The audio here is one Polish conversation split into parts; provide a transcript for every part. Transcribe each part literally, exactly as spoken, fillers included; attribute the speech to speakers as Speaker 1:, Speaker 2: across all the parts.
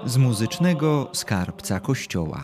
Speaker 1: z muzycznego skarbca Kościoła.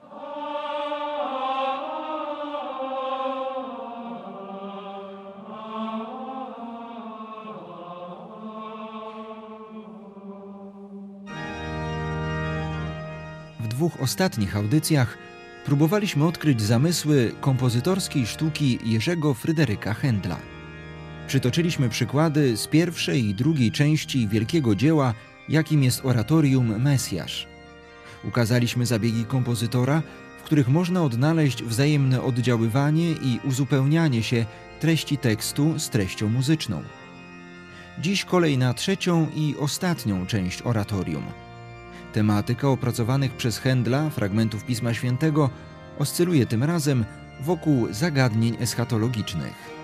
Speaker 1: W dwóch ostatnich audycjach próbowaliśmy odkryć zamysły kompozytorskiej sztuki Jerzego Fryderyka Händla. Przytoczyliśmy przykłady z pierwszej i drugiej części wielkiego dzieła, jakim jest oratorium Mesjasz. Ukazaliśmy zabiegi kompozytora, w których można odnaleźć wzajemne oddziaływanie i uzupełnianie się treści tekstu z treścią muzyczną. Dziś kolej na trzecią i ostatnią część oratorium. Tematyka opracowanych przez Händla fragmentów Pisma Świętego oscyluje tym razem wokół zagadnień eschatologicznych.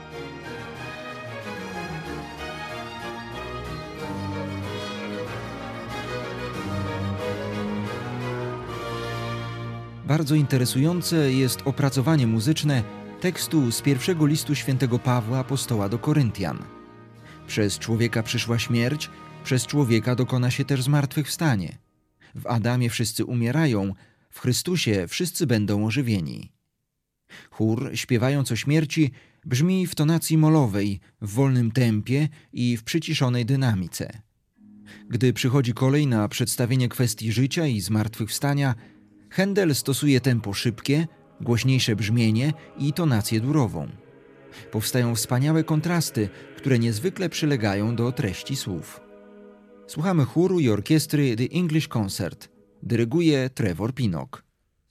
Speaker 1: Bardzo interesujące jest opracowanie muzyczne tekstu z pierwszego listu świętego Pawła apostoła do Koryntian. Przez człowieka przyszła śmierć, przez człowieka dokona się też zmartwychwstanie. W Adamie wszyscy umierają, w Chrystusie wszyscy będą ożywieni. Chór, śpiewając o śmierci, brzmi w tonacji molowej, w wolnym tempie i w przyciszonej dynamice. Gdy przychodzi kolej na przedstawienie kwestii życia i zmartwychwstania, Händel stosuje tempo szybkie, głośniejsze brzmienie i tonację durową. Powstają wspaniałe kontrasty, które niezwykle przylegają do treści słów. Słuchamy chóru i orkiestry The English Concert. Dyryguje Trevor Pinnock.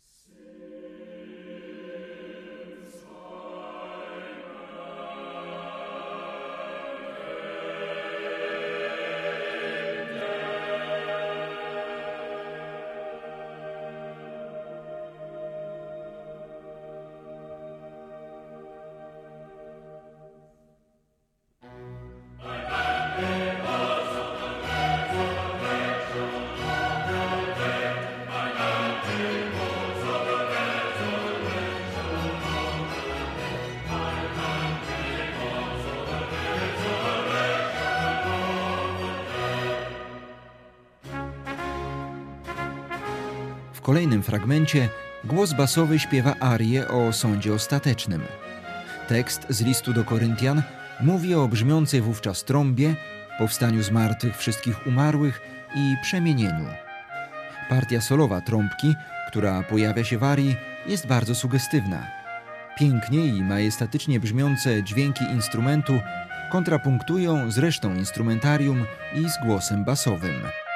Speaker 1: W kolejnym fragmencie głos basowy śpiewa arię o sądzie ostatecznym. Tekst z listu do Koryntian mówi o brzmiącej wówczas trąbie, powstaniu z martwych wszystkich umarłych i przemienieniu. Partia solowa trąbki, która pojawia się w arii, jest bardzo sugestywna. Pięknie i majestatycznie brzmiące dźwięki instrumentu kontrapunktują z resztą instrumentarium i z głosem basowym.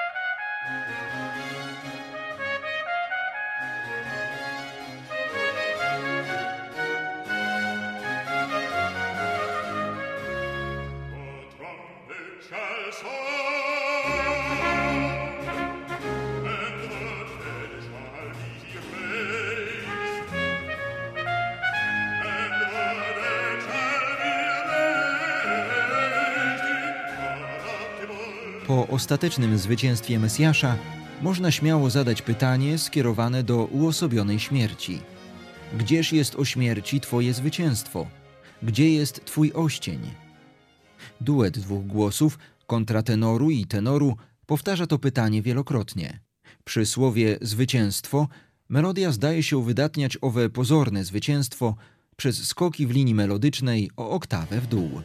Speaker 1: Po ostatecznym zwycięstwie Mesjasza można śmiało zadać pytanie skierowane do uosobionej śmierci. Gdzież jest o śmierci Twoje zwycięstwo? Gdzie jest Twój oścień? Duet dwóch głosów, kontratenoru i tenoru, powtarza to pytanie wielokrotnie. Przy słowie zwycięstwo melodia zdaje się uwydatniać owe pozorne zwycięstwo przez skoki w linii melodycznej o oktawę w dół.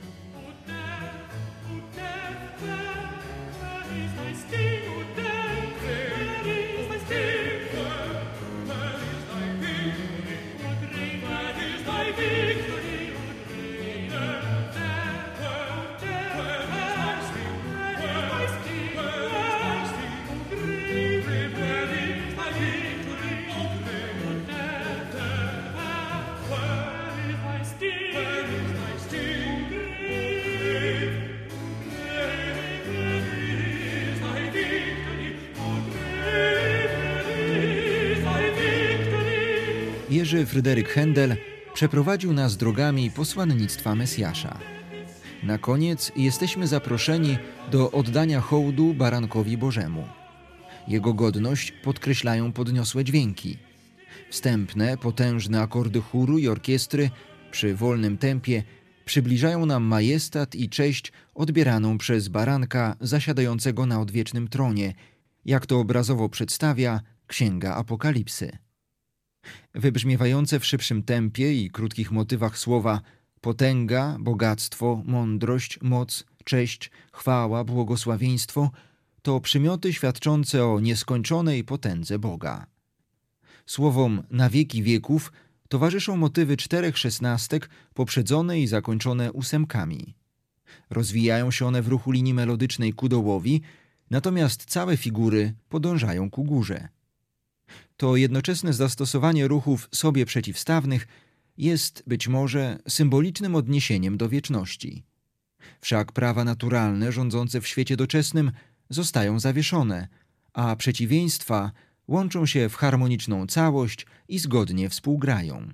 Speaker 1: Jerzy Fryderyk Händel przeprowadził nas drogami posłannictwa Mesjasza. Na koniec jesteśmy zaproszeni do oddania hołdu Barankowi Bożemu. Jego godność podkreślają podniosłe dźwięki. Wstępne, potężne akordy chóru i orkiestry przy wolnym tempie przybliżają nam majestat i cześć odbieraną przez Baranka zasiadającego na odwiecznym tronie jak to obrazowo przedstawia Księga Apokalipsy. Wybrzmiewające w szybszym tempie i krótkich motywach słowa potęga, bogactwo, mądrość, moc, cześć, chwała, błogosławieństwo to przymioty świadczące o nieskończonej potędze Boga. Słowom na wieki wieków towarzyszą motywy czterech szesnastek poprzedzone i zakończone ósemkami. Rozwijają się one w ruchu linii melodycznej ku dołowi, natomiast całe figury podążają ku górze. To jednoczesne zastosowanie ruchów sobie przeciwstawnych jest być może symbolicznym odniesieniem do wieczności. Wszak prawa naturalne rządzące w świecie doczesnym zostają zawieszone, a przeciwieństwa łączą się w harmoniczną całość i zgodnie współgrają.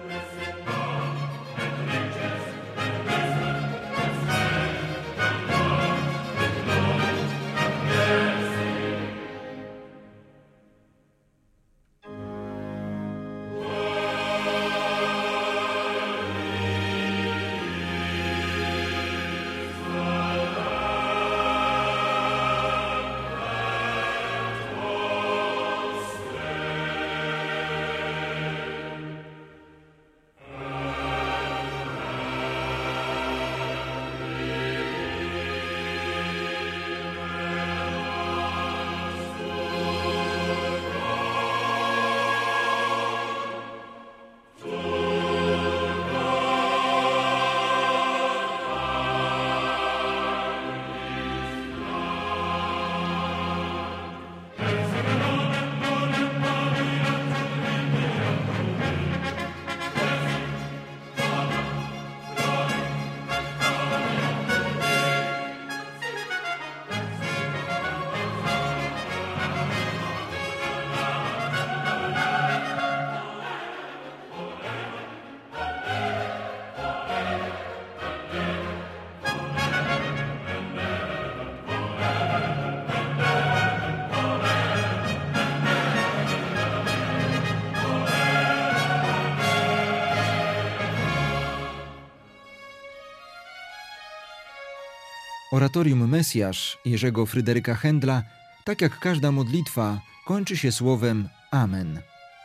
Speaker 1: Oratorium Mesjasz Jerzego Fryderyka Händla, tak jak każda modlitwa, kończy się słowem Amen.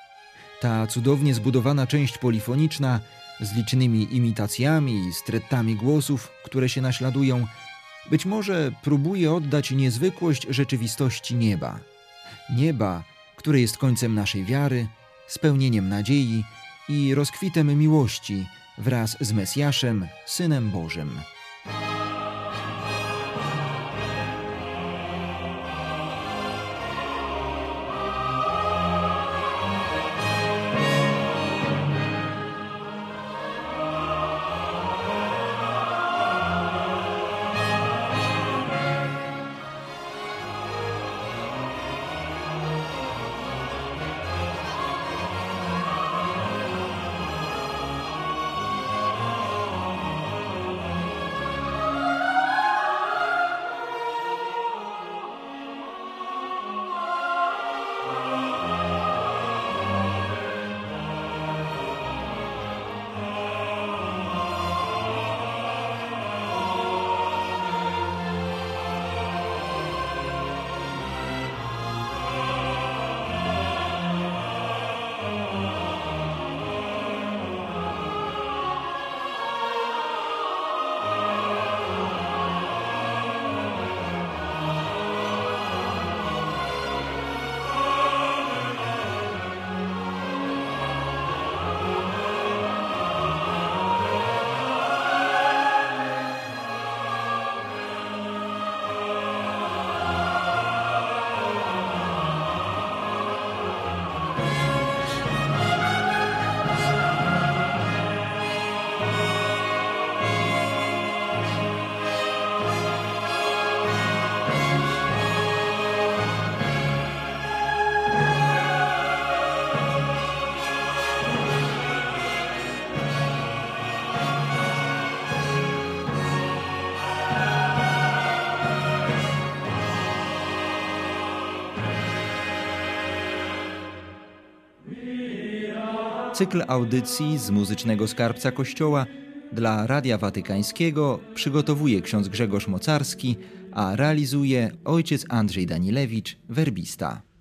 Speaker 1: Ta cudownie zbudowana część polifoniczna z licznymi imitacjami i strettami głosów, które się naśladują, być może próbuje oddać niezwykłość rzeczywistości nieba. Nieba, które jest końcem naszej wiary, spełnieniem nadziei i rozkwitem miłości wraz z Mesjaszem, Synem Bożym. Cykl audycji z Muzycznego Skarbca Kościoła dla Radia Watykańskiego przygotowuje ksiądz Grzegorz Mocarski, a realizuje ojciec Andrzej Danilewicz, werbista.